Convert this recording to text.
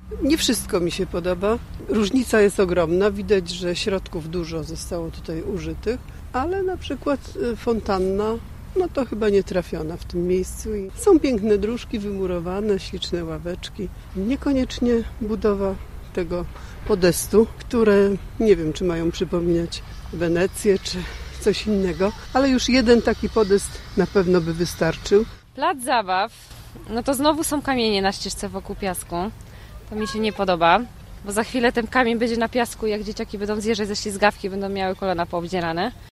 Nie wszystko mi się podoba. Różnica jest ogromna. Widać, że środków dużo zostało tutaj użytych, ale na przykład fontanna, no to chyba nie trafiona w tym miejscu. I są piękne dróżki wymurowane, śliczne ławeczki. Niekoniecznie budowa tego podestu, które nie wiem, czy mają przypominać Wenecję, czy coś innego, ale już jeden taki podest na pewno by wystarczył. Plac zabaw, no to znowu są kamienie na ścieżce wokół piasku. To mi się nie podoba, bo za chwilę ten kamień będzie na piasku, jak dzieciaki będą zjeżdżać ze ślizgawki, będą miały kolana poobdzierane.